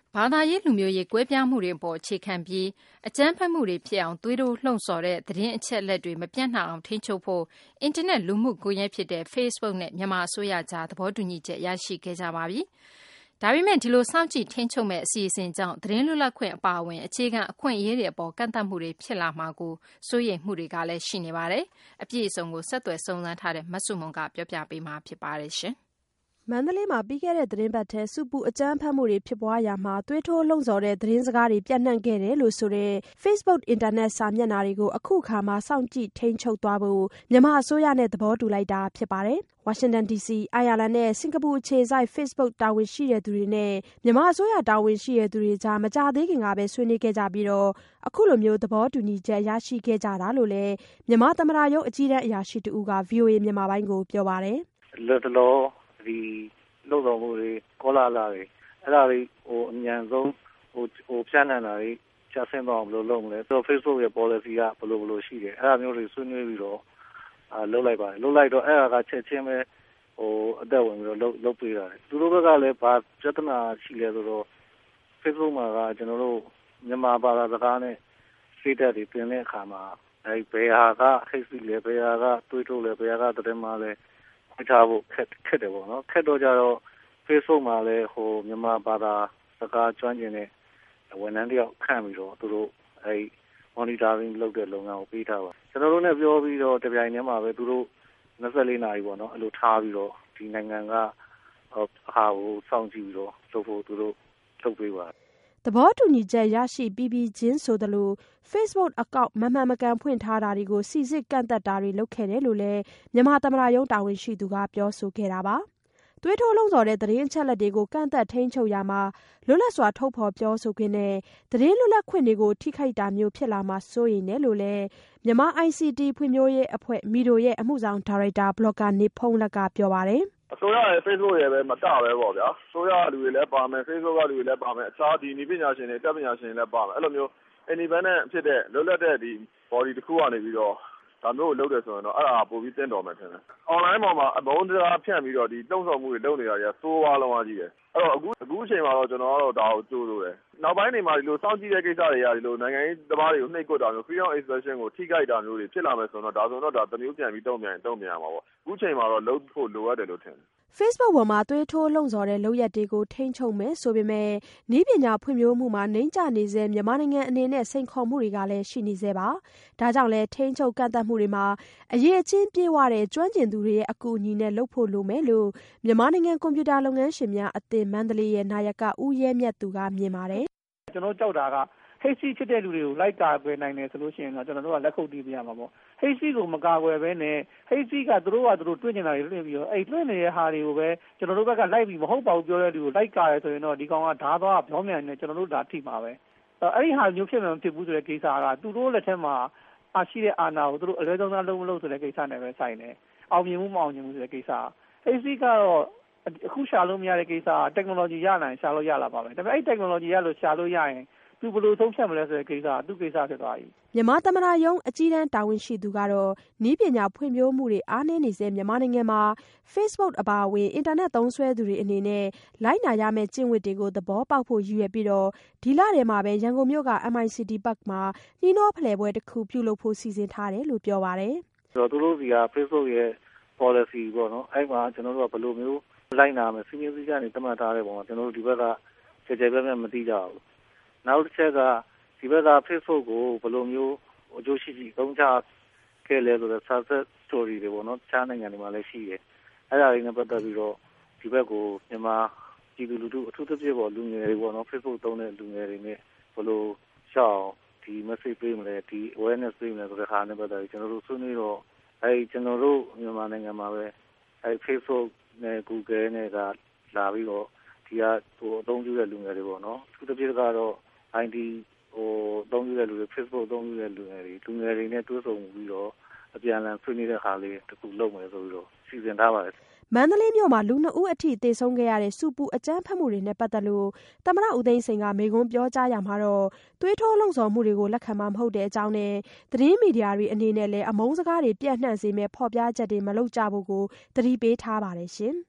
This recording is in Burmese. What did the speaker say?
ဘာသာရေးလူမျိုးရေးကွဲပြားမှုတွေအပေါ်အခြေခံပြီးအကြမ်းဖက်မှုတွေဖြစ်အောင်သွေးထိုးလှုံ့ဆော်တဲ့သတင်းအချက်အလက်တွေမပြန့်နှံ့အောင်ထိန်းချုပ်ဖို့အင်တာနက်လူမှုကွန်ရက်ဖြစ်တဲ့ Facebook နဲ့မြန်မာအစိုးရကြားသဘောတူညီချက်ရရှိခဲ့ကြပါပြီ။ဒါပေမဲ့ဒီလိုစောင့်ကြည့်ထိန်းချုပ်မဲ့အစီအစဉ်ကြောင့်သတင်းလွတ်လပ်ခွင့်အပါအဝင်အခြေခံအခွင့်အရေးတွေအပေါ်ကန့်သတ်မှုတွေဖြစ်လာမှာကိုစိုးရိမ်မှုတွေကလည်းရှိနေပါတယ်။အပြည့်အစုံကိုဆက်သွယ်စုံစမ်းထားတဲ့မဆုမွန်ကပြောပြပေးမှာဖြစ်ပါတယ်ရှင်။မန္တလေးမှာပြီးခဲ့တဲ့သတင်းပတ်ထဲစုပူအကြမ်းဖက်မှုတွေဖြစ်ပွားရာမှာသွေးထိုးလှုံ့ဆော်တဲ့သတင်းစကားတွေပြန့်နှံ့ခဲ့တယ်လို့ဆိုတဲ့ Facebook အင်တာနက်စာမျက်နှာတွေကိုအခုခါမှာစောင့်ကြည့်ထိန်းချုပ်သွားဖို့မြန်မာအစိုးရနဲ့သဘောတူလိုက်တာဖြစ်ပါတယ်။ဝါရှင်တန် DC အိုင်ယာလန်နဲ့စင်ကာပူအခြေစိုက် Facebook တာဝန်ရှိတဲ့သူတွေနဲ့မြန်မာအစိုးရတာဝန်ရှိတဲ့သူတွေကြားမကြသေးခင်ကပဲဆွေးနွေးခဲ့ကြပြီးတော့အခုလိုမျိုးသဘောတူညီချက်ရရှိခဲ့ကြတာလို့လည်းမြန်မာသမ္မတရုံးအကြီးတန်းအရာရှိတဦးက VOA မြန်မာပိုင်းကိုပြောပါတယ်။လက်တလောဒီလုံဆောင်မှုတွေကောလာလာတွေအဲ့ဒါတွေအမြန်ဆုံးဖြန့်နှံ့တာတွေကျဆင်းသွားအောင်ဘယ်လိုလုပ်မလဲဆိုတော့ Facebook ရဲ့ policy ကဘယ်လိုရှိတယ်အဲ့ဒါမျိုးတွေဆွေးနွေးပြီးတော့လုပ်လိုက်ပါတယ်လုပ်လိုက်တော့အဲ့ဒါကချက်ချင်းပဲအသက်ဝင်ပြီးတော့လုပ်ပေးတာသူတို့ဘက်ကလည်းဘာပြဿနာရှိလဲဆိုတော့ Facebook မှာကကျွန်တော်တို့မြန်မာဘာသာစကားနဲ့စိတ်ဓာတ်တွေပြင်တဲ့အခါမှာဘယ်ဟာကဟိတ်စီလဲဘယ်ဟာကတွေးထုတ်လဲဘယ်ဟာကသတင်းမှလဲထားဖို့ခက်တယ်ပေါ့နော်ခက်တော့ကြတော့ Facebook မှာလည်းမြန်မာဘာသာစကားကျွမ်းကျင်တဲ့ဝန်ထမ်းတယောက်ခန့်ပြီးတော့သူတို့monitoring လုပ်တဲ့လုပ်ငန်းကိုပေးထားပါကျွန်တော်တို့လည်းပြောပြီးတော့တပြိုင်တည်းမှာပဲသူတို့24နာရီပေါ့နော်အဲ့လိုထားပြီးတော့ဒီနိုင်ငံကဟာကိုစောင့်ကြည့်ပြီးတော့လုပ်ဖို့သူတို့လုပ်ပေးပါသဘောတူညီချက်ရရှိပြီးချင်းဆိုသလို Facebook အကောင့်မမှန်မကန်ဖွင့်ထားတာတွေကိုစီစစ်ကန့်သက်တာတွေလုပ်ခဲ့တယ်လို့လည်းမြန်မာသမ္မတရုံးတာဝန်ရှိသူကပြောဆိုခဲ့တာပါ။သွေးထိုးလှုံ့ဆော်တဲ့သတင်းအချက်အလက်တွေကိုကန့်သက်ထိန်းချုပ်ရမှာလွတ်လပ်စွာထုတ်ဖော်ပြောဆိုခွင့်နဲ့သတင်းလွတ်လပ်ခွင့်တွေကိုထိခိုက်တာမျိုးဖြစ်လာမှာစိုးရိမ်တယ်လို့လည်းမြန်မာ ICT ဖွံ့ဖြိုးရေးအဖွဲ့မီဒိုရဲ့အမှုဆောင်ဒါရိုက်တာဘလော့ကာနေဖုံးလက်ကပြောပါတယ်အစိုးရရဲ့ Facebook ရဲ့ပဲမကပဲပေါ့ဗျာအစိုးရလူတွေလည်းပါမယ် Facebook ကလူတွေလည်းပါမယ်အခြားဒီနည်းပညာရှင်တွေတက်ပညာရှင်တွေလည်းပါမယ်အဲ့လိုမျိုး independent ဖြစ်တဲ့လွတ်လပ်တဲ့ဒီ body တစ်ခုကနေပြီးတော့ဒါမျိုးကိုလုပ်တယ်ဆိုရင်တော့အဲ့ဒါပိုပြီးတင့်တော်မယ်ထင်တယ်။ online ပေါ်မှာအမုန်းတရားဖြန့်ပြီးတော့ဒီတုံ့ဆောင်မှုတွေလုပ်နေတာတွေကစိုးဝါးလုံးဝကြီးတယ်။အဲ့တော့အခုအချိန်မှာတော့ကျွန်တော်ကတော့ဒါကိုကြိုးလို့တယ်။နောက်ပိုင်းတွေမှာဒီလိုစောင့်ကြည့်တဲ့ကိစ္စတွေကဒီလိုနိုင်ငံရေးသမားတွေကိုနှိပ်ကွပ်တာမျိုး freedom expression ကိုထိခိုက်တာမျိုးတွေဖြစ်လာမယ်ဆိုတော့ဒါဆိုတော့ဒါတစ်မျိုးပြန်ပြီးတုံ့ပြန်ရမှာပေါ့။အခုချိန်မှာတော့လုပ်ဖို့လိုအပ်တယ်လို့ထင်တယ်။ Facebook ပေါ်မှာသွေးထိုးလှုံ့ဆော်တဲ့လုပ်ရက်တွေကိုထိန်းချုပ်မယ်ဆိုပေမဲ့နည်းပညာဖွံ့ဖြိုးမှုမှာနှိမ့်ကျနေစေမြန်မာနိုင်ငံအနေနဲ့စိန်ခေါ်မှုတွေကလည်းရှိနေစေပါ။ဒါကြောင့်လည်းထိန်းချုပ်ကန့်သတ်မှုတွေမှာအရေးအချင်းပြေဝတဲ့ကျွမ်းကျင်သူတွေရဲ့အကူအညီနဲ့လုပ်ဖို့လိုမယ်လို့မြန်မာနိုင်ငံကွန်ပျူတာလုပ်ငန်းရှင်များအသင်းမန္တလေးရဲ့နာယကဦးရဲမြတ်သူကမြင်ပါတယ်။ကျွန်တော်ကြောက်တာကဟိတ်စီဖြစ်တဲ့လူတွေကိုလိုက်ကာကွယ်နိုင်တယ်ဆိုလို့ရှိရင်တော့ကျွန်တော်တို့ကလက်ခုပ်တီးပြရမှာပေါ့ဟိတ်စီကိုမကာကွယ်ဘဲနဲ့ဟိတ်စီကသူတို့တွေ့နေတာတွေလွှင့်ပြီးတော့အဲ့လွှင့်နေတဲ့ဟာတွေကိုပဲကျွန်တော်တို့ဘက်ကလိုက်ပြီးမဟုတ်ပါဘူးပြောတဲ့လူကိုလိုက်ကာရဲဆိုရင်တော့ဒီကောင်ကဓာတ်သွားပြောမြန်နေကျွန်တော်တို့ဒါထိမှာပဲအဲ့ဒီဟာမျိုးဖြစ်မှမဖြစ်ဘူးဆိုတဲ့ကိစ္စကသူတို့လက်ထက်မှာရှိတဲ့အာဏာကိုသူတို့အလွဲသုံးစားလုပ်မလို့ဆိုတဲ့ကိစ္စနဲ့ပဲဆိုင်တယ်အောင်မြင်မှုမအောင်မြင်မှုဆိုတဲ့ကိစ္စဟိတ်စီကတော့အခုရှာလို့မရတဲ့ကိစ္စ technology ရနိုင်ရှာလို့ရလာပါမယ်ဒါပေမဲ့အဲ့ technology ရလို့ရှာလို့ရရင်သူဘယ်လိုဆုံးဖြတ်မလဲဆိုတဲ့ကိစ္စသူ့ကိစ္စဖြစ်သွားပြီမြန်မာသမ္မတရုံးအကြီးတန်းတာဝန်ရှိသူကတော့နည်းပညာဖွံ့ဖြိုးမှုတွေအားနည်းနေစေမြန်မာနိုင်ငံမှာ Facebook အပါအဝင်အင်တာနက်သုံးစွဲသူတွေအနေနဲ့လိုက်နာရမယ့်ကျင့်ဝတ်တွေကိုသဘောပေါက်ဖို့ရည်ရွယ်ပြီးတော့ဒီလထဲမှာပဲရန်ကုန်မြို့က MICT Park မှာနှီးနှောဖလှယ်ပွဲတစ်ခုပြုလုပ်ဖို့စီစဉ်ထားတယ်လို့ပြောပါတယ်ဆိုတော့သူတို့စီက Facebook ရဲ့ policy ပေါ့နော်အဲ့မှာကျွန်တော်တို့ကဘယ်လိုမျိုးလိုက်နာမယ်စီမင်းစည်းကမ်းတွေသတ်မှတ်ထားတဲ့ပုံမှာကျွန်တော်တို့ဒီဘက်ကကျေပြပြမသိကြဘူးနောက်တစ်ချက်ကဒီဘက်က Facebook ကိုဘယ်လိုမျိုးအကျိုးရှိသုံးချခဲ့လဲဆိုတော့ success story တွေပေါ့နော်တခြားနိုင်ငံတွေမှာလည်းရှိတယ်အဲ့ဒါတွေနဲ့ပတ်သက်ပြီးတော့ဒီဘက်ကိုမြန်မာပြည်သူလူထုအထူးသဖြင့်ပေါ့လူငယ်တွေပေါ့နော် Facebook သုံးတဲ့လူငယ်တွေနဲ့ဘယ်လိုရှောက်ဒီ message ပေးမလဲဒီ awareness ပေးမလဲဆိုတဲ့ဟာနဲ့ပတ်သက်ပြီးကျွန်တော်တို့ဆွေးနွေးတော့ကျွန်တော်တို့မြန်မာနိုင်ငံမှာပဲFacebook နဲ့ Google နဲ့ကလာပြီးတော့ဒီကအသုံးပြုတဲ့လူငယ်တွေပေါ့နော်အထူးသဖြင့်ကတော့ ID သုံးပြုတဲ့လူတွေ Facebook သုံးပြုတဲ့လူငယ်တွေနဲ့တွေ့ဆုံပြီးတော့အပြန်အလှန်ဆွေးနွေးတဲ့ခါလေးတစ်ခုလုပ်မယ်ဆိုပြီးတော့စီစဉ်ထားပါတယ်မန္တလေးမြို့မှာလူ2ဦးအထိသေဆုံးခဲ့ရတဲ့စူပူအကြမ်းဖက်မှုတွေနဲ့ပတ်သက်လို့သမ္မတဦးသိန်းစိန်ကမေခွန်းပြောကြားရမှာတော့သွေးထိုးလှုံ့ဆော်မှုတွေကိုလက်ခံမှာမဟုတ်တဲ့အကြောင်းနဲ့သတင်းမီဒီယာတွေအနေနဲ့လည်းအမုန်းစကားတွေပြန့်နှံ့စေမဲ့ဖော်ပြချက်တွေမလုပ်ကြဖို့ကိုသတိပေးထားပါတယ်ရှင်